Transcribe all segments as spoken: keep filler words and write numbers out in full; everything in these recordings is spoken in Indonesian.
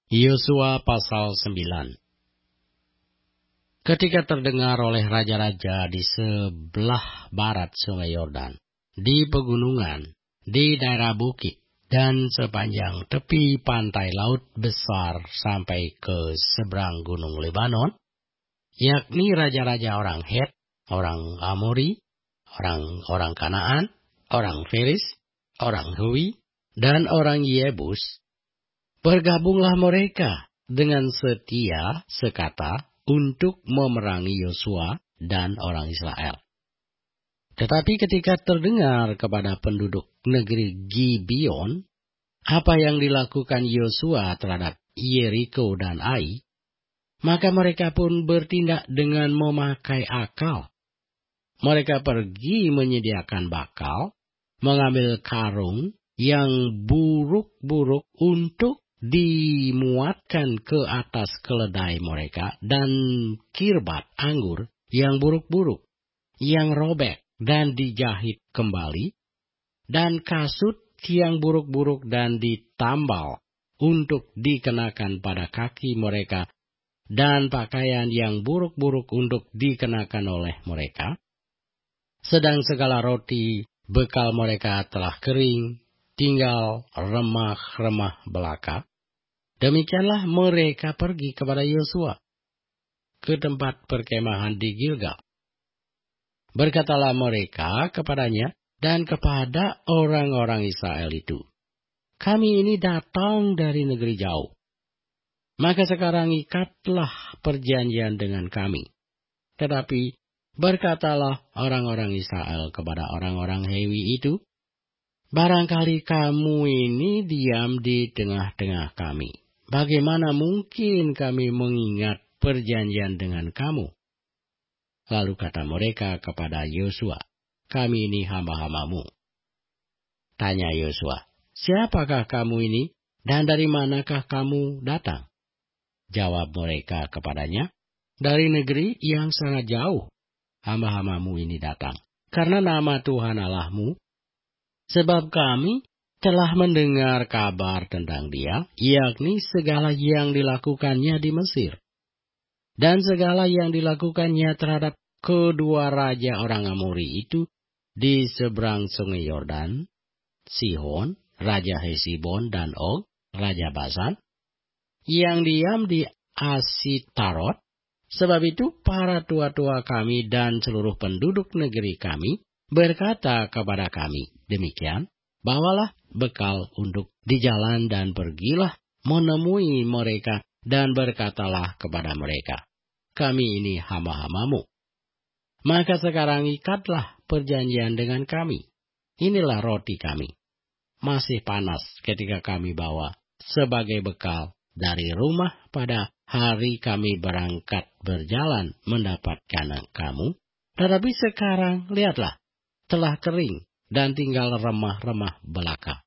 Yosua pasal sembilan. Ketika terdengar oleh raja-raja di sebelah barat sungai Yordan, di pegunungan, di daerah bukit, dan sepanjang tepi pantai laut besar sampai ke seberang gunung Lebanon, yakni raja-raja orang Het, orang Amori, orang-orang Kanaan, orang Feris, orang Hui, dan orang Yebus, bergabunglah mereka dengan setia sekata untuk memerangi Yosua dan orang Israel. Tetapi ketika terdengar kepada penduduk negeri Gibeon apa yang dilakukan Yosua terhadap Yeriko dan Ai, maka mereka pun bertindak dengan memakai akal. Mereka pergi menyediakan bakal, mengambil karung yang buruk-buruk untuk dimuatkan ke atas keledai mereka, dan kirbat anggur yang buruk-buruk, yang robek dan dijahit kembali, dan kasut yang buruk-buruk dan ditambal untuk dikenakan pada kaki mereka, dan pakaian yang buruk-buruk untuk dikenakan oleh mereka. Sedang segala roti bekal mereka telah kering, tinggal remah-remah belaka. Demikianlah mereka pergi kepada Yosua ke tempat perkemahan di Gilgal. Berkatalah mereka kepadanya dan kepada orang-orang Israel itu, "Kami ini datang dari negeri jauh. Maka sekarang ikatlah perjanjian dengan kami." Tetapi berkatalah orang-orang Israel kepada orang-orang Hewi itu, "Barangkali kamu ini diam di tengah-tengah kami. Bagaimana mungkin kami mengingat perjanjian dengan kamu?" Lalu kata mereka kepada Yosua, "Kami ini hamba-hambamu." Tanya Yosua, "Siapakah kamu ini dan dari manakah kamu datang?" Jawab mereka kepadanya, "Dari negeri yang sangat jauh hamba-hambamu ini datang, karena nama Tuhan Allahmu. Sebab kami telah mendengar kabar tentang dia, yakni segala yang dilakukannya di Mesir, dan segala yang dilakukannya terhadap kedua raja orang Amori itu di seberang sungai Yordan, Sihon, raja Hesibon, dan Og, raja Basan, yang diam di Asitarot. Sebab itu para tua-tua kami dan seluruh penduduk negeri kami berkata kepada kami demikian, bawalah bekal untuk di jalan dan pergilah menemui mereka dan berkatalah kepada mereka, kami ini hamba-hambamu. Maka sekarang ikatlah perjanjian dengan kami. Inilah roti kami, masih panas ketika kami bawa sebagai bekal dari rumah pada hari kami berangkat berjalan mendapatkan kamu. Tetapi sekarang lihatlah, telah kering dan tinggal remah-remah belaka.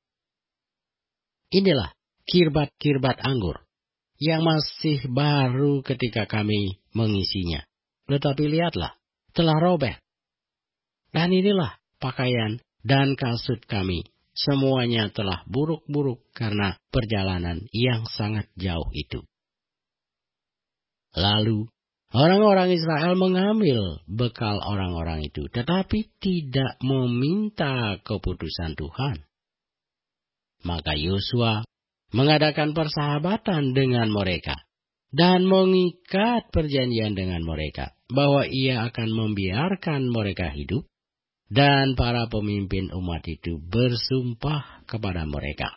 Inilah kirbat-kirbat anggur yang masih baru ketika kami mengisinya. Tetapi lihatlah, telah robek. Dan inilah pakaian dan kasut kami, semuanya telah buruk-buruk karena perjalanan yang sangat jauh itu. Lalu orang-orang Israel mengambil bekal orang-orang itu, tetapi tidak meminta keputusan Tuhan. Maka Yosua mengadakan persahabatan dengan mereka dan mengikat perjanjian dengan mereka, bahwa ia akan membiarkan mereka hidup, dan para pemimpin umat itu bersumpah kepada mereka.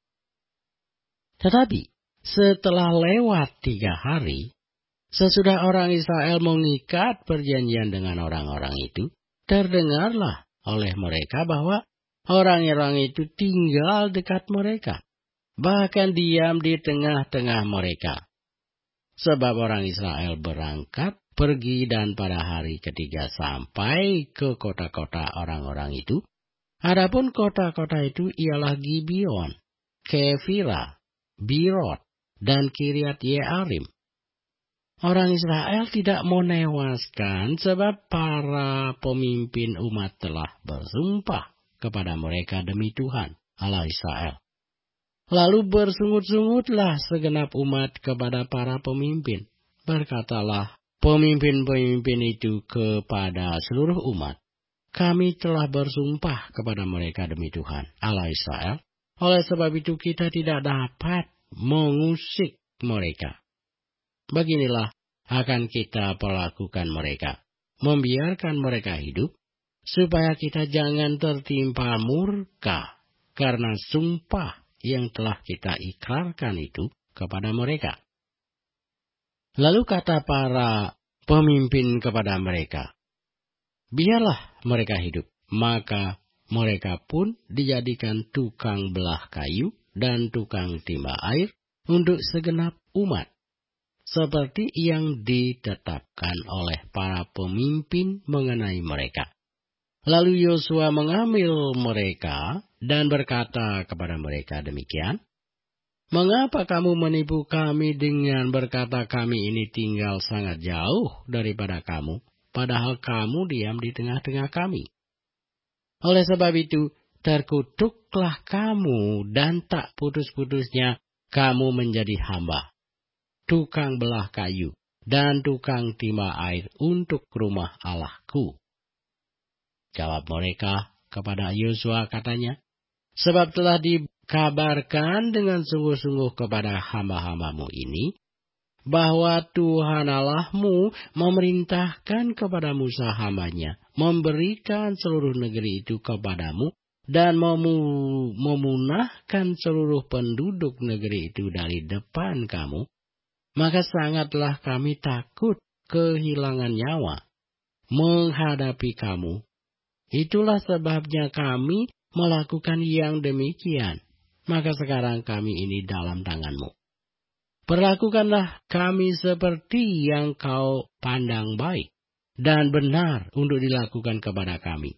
Tetapi setelah lewat tiga hari, sesudah orang Israel mengikat perjanjian dengan orang-orang itu, terdengarlah oleh mereka bahwa orang-orang itu tinggal dekat mereka, bahkan diam di tengah-tengah mereka. Sebab orang Israel berangkat pergi dan pada hari ketiga sampai ke kota-kota orang-orang itu. Adapun kota-kota itu ialah Gibeon, Kefira, Birot, dan Kiriat Yearim. Orang Israel tidak menewaskan sebab para pemimpin umat telah bersumpah kepada mereka demi Tuhan Allah Israel. Lalu bersungut-sungutlah segenap umat kepada para pemimpin. Berkatalah pemimpin-pemimpin itu kepada seluruh umat, kami telah bersumpah kepada mereka demi Tuhan, Allah Israel. Oleh sebab itu kita tidak dapat mengusik mereka. Beginilah akan kita perlakukan mereka, membiarkan mereka hidup, supaya kita jangan tertimpa murka karena sumpah yang telah kita ikrarkan itu kepada mereka. Lalu kata para pemimpin kepada mereka, biarlah mereka hidup. Maka mereka pun dijadikan tukang belah kayu dan tukang timba air untuk segenap umat, seperti yang ditetapkan oleh para pemimpin mengenai mereka. Lalu Yosua mengambil mereka dan berkata kepada mereka demikian, mengapa kamu menipu kami dengan berkata kami ini tinggal sangat jauh daripada kamu, padahal kamu diam di tengah-tengah kami? Oleh sebab itu, terkutuklah kamu dan tak putus-putusnya kamu menjadi hamba, tukang belah kayu dan tukang timba air untuk rumah Allahku. Jawab mereka kepada Yosua katanya, sebab telah dikabarkan dengan sungguh-sungguh kepada hamba-hambamu ini, bahwa Tuhan Allahmu memerintahkan kepada Musa hambanya, memberikan seluruh negeri itu kepadamu, dan memu- memunahkan seluruh penduduk negeri itu dari depan kamu, maka sangatlah kami takut kehilangan nyawa menghadapi kamu. Itulah sebabnya kami melakukan yang demikian. Maka sekarang kami ini dalam tanganmu. Perlakukanlah kami seperti yang kau pandang baik dan benar untuk dilakukan kepada kami.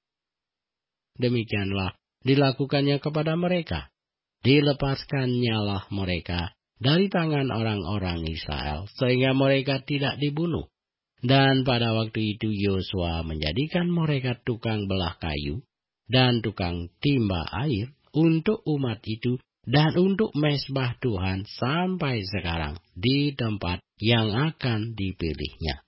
Demikianlah dilakukannya kepada mereka. Dilepaskannyalah mereka dari tangan orang-orang Israel, sehingga mereka tidak dibunuh. Dan pada waktu itu Yosua menjadikan mereka tukang belah kayu dan tukang timba air untuk umat itu dan untuk mezbah Tuhan sampai sekarang di tempat yang akan dipilihnya.